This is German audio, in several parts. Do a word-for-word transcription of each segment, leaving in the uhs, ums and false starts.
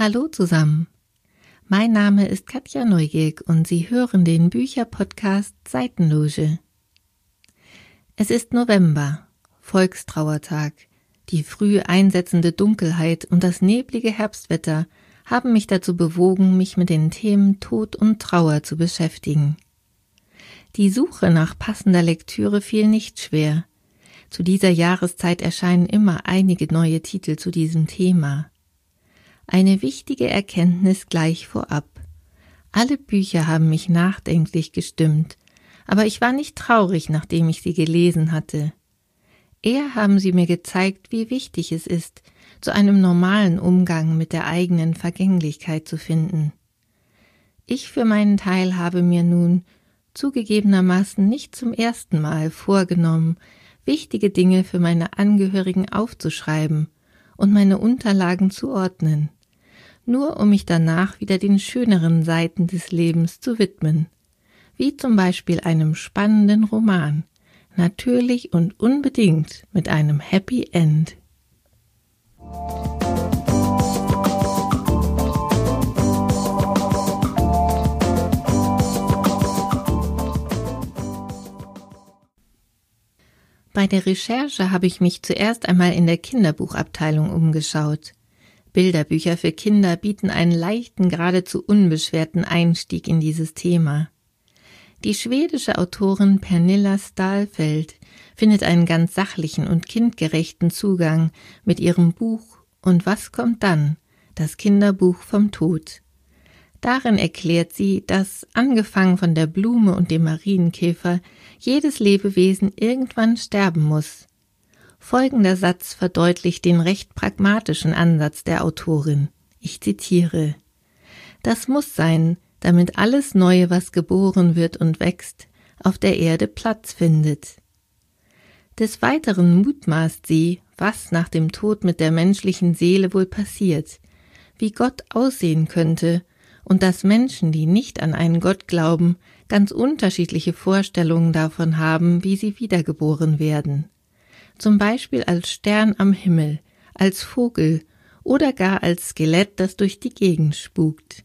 Hallo zusammen, mein Name ist Katja Neugierk und Sie hören den Bücherpodcast Seitenloge. Es ist November, Volkstrauertag. Die früh einsetzende Dunkelheit und das neblige Herbstwetter haben mich dazu bewogen, mich mit den Themen Tod und Trauer zu beschäftigen. Die Suche nach passender Lektüre fiel nicht schwer. Zu dieser Jahreszeit erscheinen immer einige neue Titel zu diesem Thema. Eine wichtige Erkenntnis gleich vorab. Alle Bücher haben mich nachdenklich gestimmt, aber ich war nicht traurig, nachdem ich sie gelesen hatte. Eher haben sie mir gezeigt, wie wichtig es ist, zu einem normalen Umgang mit der eigenen Vergänglichkeit zu finden. Ich für meinen Teil habe mir nun zugegebenermaßen nicht zum ersten Mal vorgenommen, wichtige Dinge für meine Angehörigen aufzuschreiben und meine Unterlagen zu ordnen, nur um mich danach wieder den schöneren Seiten des Lebens zu widmen, wie zum Beispiel einem spannenden Roman, natürlich und unbedingt mit einem Happy End. Bei der Recherche habe ich mich zuerst einmal in der Kinderbuchabteilung umgeschaut. Bilderbücher für Kinder bieten einen leichten, geradezu unbeschwerten Einstieg in dieses Thema. Die schwedische Autorin Pernilla Stalfelt findet einen ganz sachlichen und kindgerechten Zugang mit ihrem Buch Und was kommt dann? Das Kinderbuch vom Tod. Darin erklärt sie, dass, angefangen von der Blume und dem Marienkäfer, jedes Lebewesen irgendwann sterben muss. Folgender Satz verdeutlicht den recht pragmatischen Ansatz der Autorin. Ich zitiere: Das muss sein, damit alles Neue, was geboren wird und wächst, auf der Erde Platz findet. Des Weiteren mutmaßt sie, was nach dem Tod mit der menschlichen Seele wohl passiert, wie Gott aussehen könnte und dass Menschen, die nicht an einen Gott glauben, ganz unterschiedliche Vorstellungen davon haben, wie sie wiedergeboren werden. Zum Beispiel als Stern am Himmel, als Vogel oder gar als Skelett, das durch die Gegend spukt.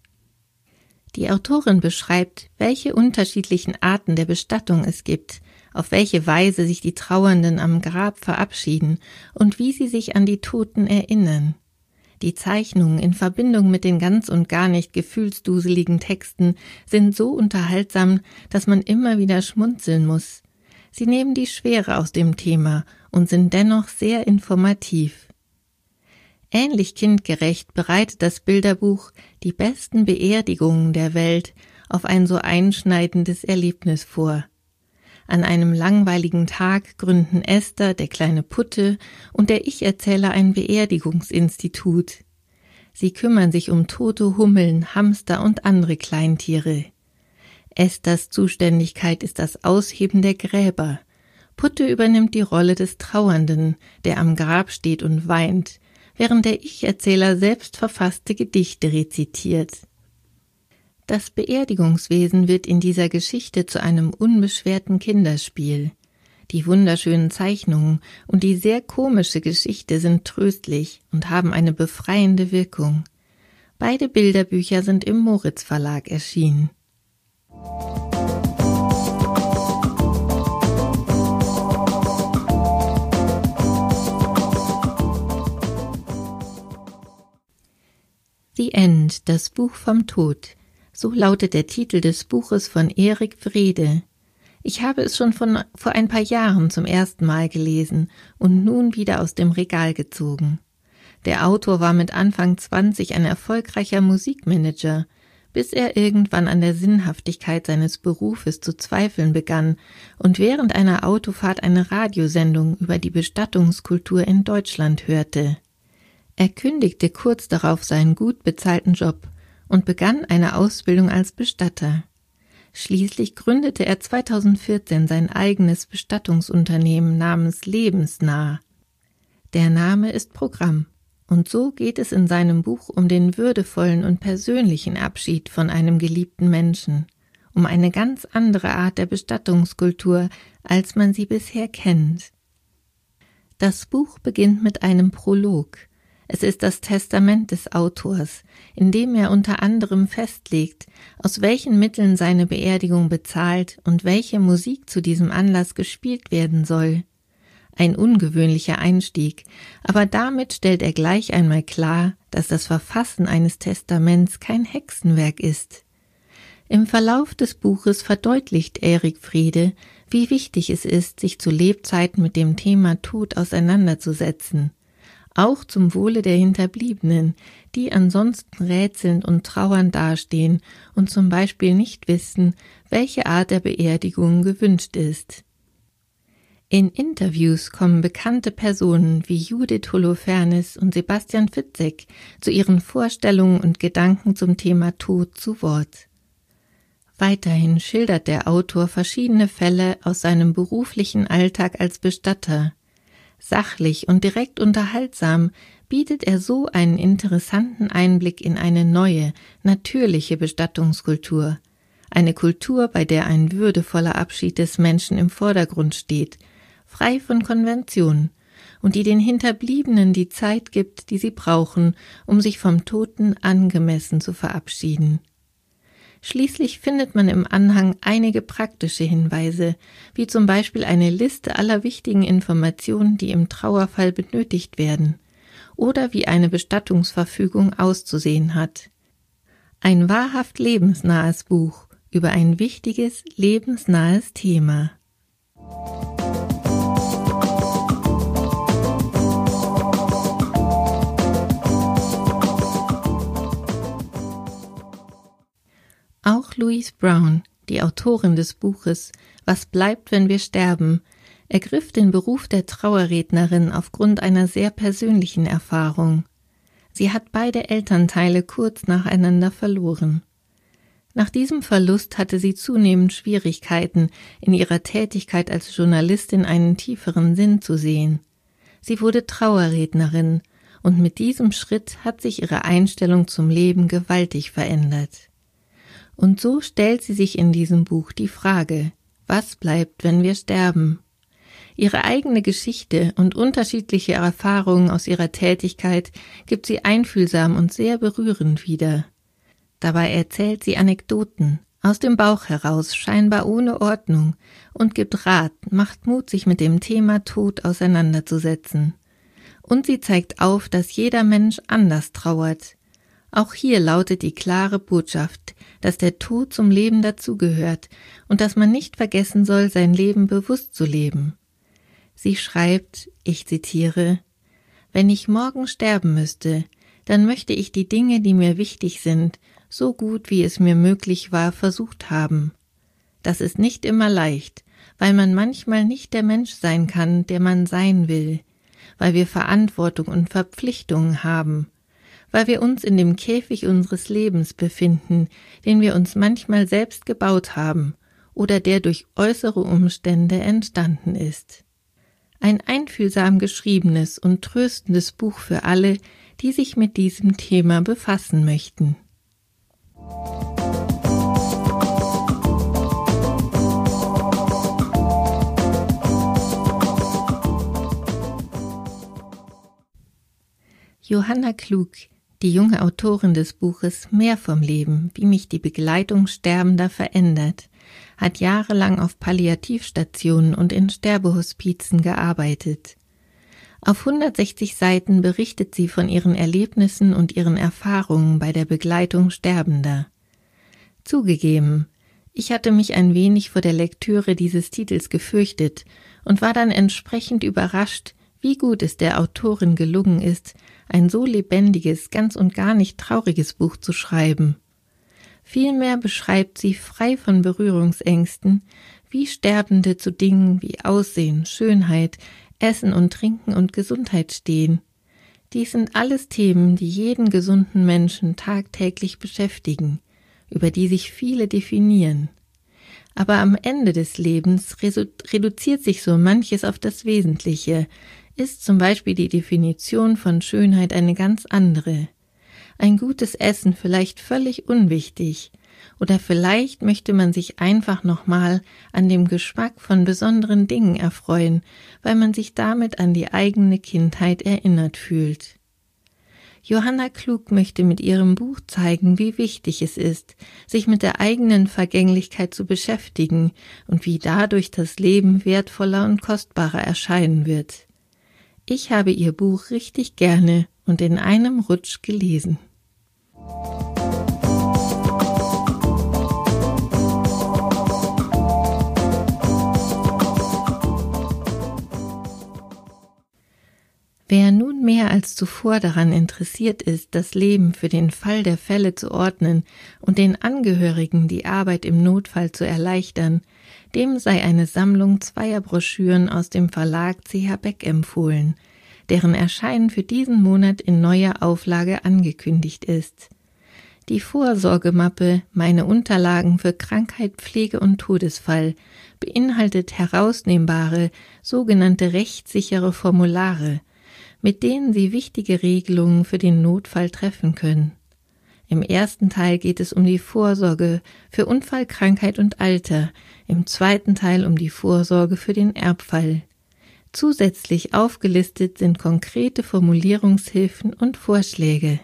Die Autorin beschreibt, welche unterschiedlichen Arten der Bestattung es gibt, auf welche Weise sich die Trauernden am Grab verabschieden und wie sie sich an die Toten erinnern. Die Zeichnungen in Verbindung mit den ganz und gar nicht gefühlsduseligen Texten sind so unterhaltsam, dass man immer wieder schmunzeln muss. Sie nehmen die Schwere aus dem Thema und sind dennoch sehr informativ. Ähnlich kindgerecht bereitet das Bilderbuch die besten Beerdigungen der Welt auf ein so einschneidendes Erlebnis vor. An einem langweiligen Tag gründen Esther, der kleine Putte, und der Ich-Erzähler ein Beerdigungsinstitut. Sie kümmern sich um tote Hummeln, Hamster und andere Kleintiere. Esthers Zuständigkeit ist das Ausheben der Gräber. Putte übernimmt die Rolle des Trauernden, der am Grab steht und weint, während der Ich-Erzähler selbst verfasste Gedichte rezitiert. Das Beerdigungswesen wird in dieser Geschichte zu einem unbeschwerten Kinderspiel. Die wunderschönen Zeichnungen und die sehr komische Geschichte sind tröstlich und haben eine befreiende Wirkung. Beide Bilderbücher sind im Moritz Verlag erschienen. The End, das Buch vom Tod. So lautet der Titel des Buches von Erik Wrede. Ich habe es schon von, vor ein paar Jahren zum ersten Mal gelesen und nun wieder aus dem Regal gezogen. Der Autor war mit Anfang zwanzig ein erfolgreicher Musikmanager, bis er irgendwann an der Sinnhaftigkeit seines Berufes zu zweifeln begann und während einer Autofahrt eine Radiosendung über die Bestattungskultur in Deutschland hörte. Er kündigte kurz darauf seinen gut bezahlten Job und begann eine Ausbildung als Bestatter. Schließlich gründete er zweitausendvierzehn sein eigenes Bestattungsunternehmen namens Lebensnah. Der Name ist Programm, und so geht es in seinem Buch um den würdevollen und persönlichen Abschied von einem geliebten Menschen, um eine ganz andere Art der Bestattungskultur, als man sie bisher kennt. Das Buch beginnt mit einem Prolog. Es ist das Testament des Autors, in dem er unter anderem festlegt, aus welchen Mitteln seine Beerdigung bezahlt und welche Musik zu diesem Anlass gespielt werden soll. Ein ungewöhnlicher Einstieg, aber damit stellt er gleich einmal klar, dass das Verfassen eines Testaments kein Hexenwerk ist. Im Verlauf des Buches verdeutlicht Erik Frede, wie wichtig es ist, sich zu Lebzeiten mit dem Thema Tod auseinanderzusetzen, auch zum Wohle der Hinterbliebenen, die ansonsten rätselnd und trauernd dastehen und zum Beispiel nicht wissen, welche Art der Beerdigung gewünscht ist. In Interviews kommen bekannte Personen wie Judith Holofernes und Sebastian Fitzek zu ihren Vorstellungen und Gedanken zum Thema Tod zu Wort. Weiterhin schildert der Autor verschiedene Fälle aus seinem beruflichen Alltag als Bestatter. Sachlich und direkt unterhaltsam bietet er so einen interessanten Einblick in eine neue, natürliche Bestattungskultur. Eine Kultur, bei der ein würdevoller Abschied des Menschen im Vordergrund steht, frei von Konventionen, und die den Hinterbliebenen die Zeit gibt, die sie brauchen, um sich vom Toten angemessen zu verabschieden. Schließlich findet man im Anhang einige praktische Hinweise, wie zum Beispiel eine Liste aller wichtigen Informationen, die im Trauerfall benötigt werden, oder wie eine Bestattungsverfügung auszusehen hat. Ein wahrhaft lebensnahes Buch über ein wichtiges, lebensnahes Thema. Auch Louise Brown, die Autorin des Buches »Was bleibt, wenn wir sterben?«, ergriff den Beruf der Trauerrednerin aufgrund einer sehr persönlichen Erfahrung. Sie hat beide Elternteile kurz nacheinander verloren. Nach diesem Verlust hatte sie zunehmend Schwierigkeiten, in ihrer Tätigkeit als Journalistin einen tieferen Sinn zu sehen. Sie wurde Trauerrednerin, und mit diesem Schritt hat sich ihre Einstellung zum Leben gewaltig verändert. Und so stellt sie sich in diesem Buch die Frage, was bleibt, wenn wir sterben? Ihre eigene Geschichte und unterschiedliche Erfahrungen aus ihrer Tätigkeit gibt sie einfühlsam und sehr berührend wieder. Dabei erzählt sie Anekdoten, aus dem Bauch heraus, scheinbar ohne Ordnung, und gibt Rat, macht Mut, sich mit dem Thema Tod auseinanderzusetzen. Und sie zeigt auf, dass jeder Mensch anders trauert. Auch hier lautet die klare Botschaft, dass der Tod zum Leben dazugehört und dass man nicht vergessen soll, sein Leben bewusst zu leben. Sie schreibt, ich zitiere, »Wenn ich morgen sterben müsste, dann möchte ich die Dinge, die mir wichtig sind, so gut wie es mir möglich war, versucht haben. Das ist nicht immer leicht, weil man manchmal nicht der Mensch sein kann, der man sein will, weil wir Verantwortung und Verpflichtungen haben, weil wir uns in dem Käfig unseres Lebens befinden, den wir uns manchmal selbst gebaut haben oder der durch äußere Umstände entstanden ist. Ein einfühlsam geschriebenes und tröstendes Buch für alle, die sich mit diesem Thema befassen möchten. Johanna Klug, die junge Autorin des Buches »Mehr vom Leben, wie mich die Begleitung Sterbender verändert«, hat jahrelang auf Palliativstationen und in Sterbehospizen gearbeitet. Auf hundertsechzig Seiten berichtet sie von ihren Erlebnissen und ihren Erfahrungen bei der Begleitung Sterbender. Zugegeben, ich hatte mich ein wenig vor der Lektüre dieses Titels gefürchtet und war dann entsprechend überrascht, wie gut es der Autorin gelungen ist, ein so lebendiges, ganz und gar nicht trauriges Buch zu schreiben. Vielmehr beschreibt sie frei von Berührungsängsten, wie Sterbende zu Dingen wie Aussehen, Schönheit, Essen und Trinken und Gesundheit stehen. Dies sind alles Themen, die jeden gesunden Menschen tagtäglich beschäftigen, über die sich viele definieren. Aber am Ende des Lebens reduziert sich so manches auf das Wesentliche, ist zum Beispiel die Definition von Schönheit eine ganz andere. Ein gutes Essen vielleicht völlig unwichtig, oder vielleicht möchte man sich einfach nochmal an dem Geschmack von besonderen Dingen erfreuen, weil man sich damit an die eigene Kindheit erinnert fühlt. Johanna Klug möchte mit ihrem Buch zeigen, wie wichtig es ist, sich mit der eigenen Vergänglichkeit zu beschäftigen und wie dadurch das Leben wertvoller und kostbarer erscheinen wird. Ich habe ihr Buch richtig gerne und in einem Rutsch gelesen. Wer nun mehr als zuvor daran interessiert ist, das Leben für den Fall der Fälle zu ordnen und den Angehörigen die Arbeit im Notfall zu erleichtern, dem sei eine Sammlung zweier Broschüren aus dem Verlag C H Beck empfohlen, deren Erscheinen für diesen Monat in neuer Auflage angekündigt ist. Die Vorsorgemappe »Meine Unterlagen für Krankheit, Pflege und Todesfall« beinhaltet herausnehmbare, sogenannte rechtssichere Formulare, mit denen Sie wichtige Regelungen für den Notfall treffen können. Im ersten Teil geht es um die Vorsorge für Unfall, Krankheit und Alter, im zweiten Teil um die Vorsorge für den Erbfall. Zusätzlich aufgelistet sind konkrete Formulierungshilfen und Vorschläge.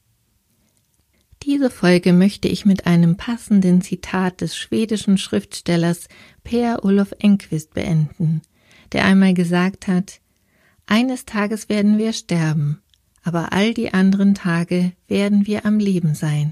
Diese Folge möchte ich mit einem passenden Zitat des schwedischen Schriftstellers Per Olof Enquist beenden, der einmal gesagt hat: Eines Tages werden wir sterben, aber all die anderen Tage werden wir am Leben sein.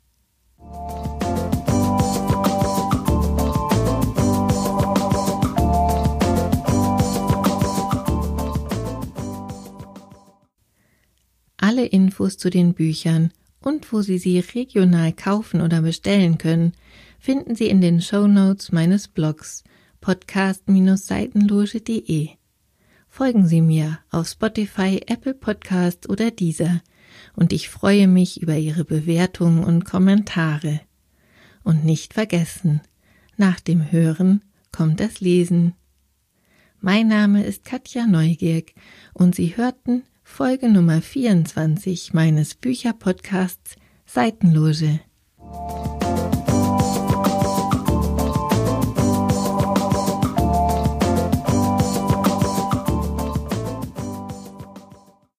Alle Infos zu den Büchern und wo Sie sie regional kaufen oder bestellen können, finden Sie in den Shownotes meines Blogs podcast Bindestrich seitenloge Punkt de. Folgen Sie mir auf Spotify, Apple Podcast oder Deezer und ich freue mich über Ihre Bewertungen und Kommentare. Und nicht vergessen, nach dem Hören kommt das Lesen. Mein Name ist Katja Neugierk und Sie hörten Folge Nummer vierundzwanzig meines Bücherpodcasts Seitenloge.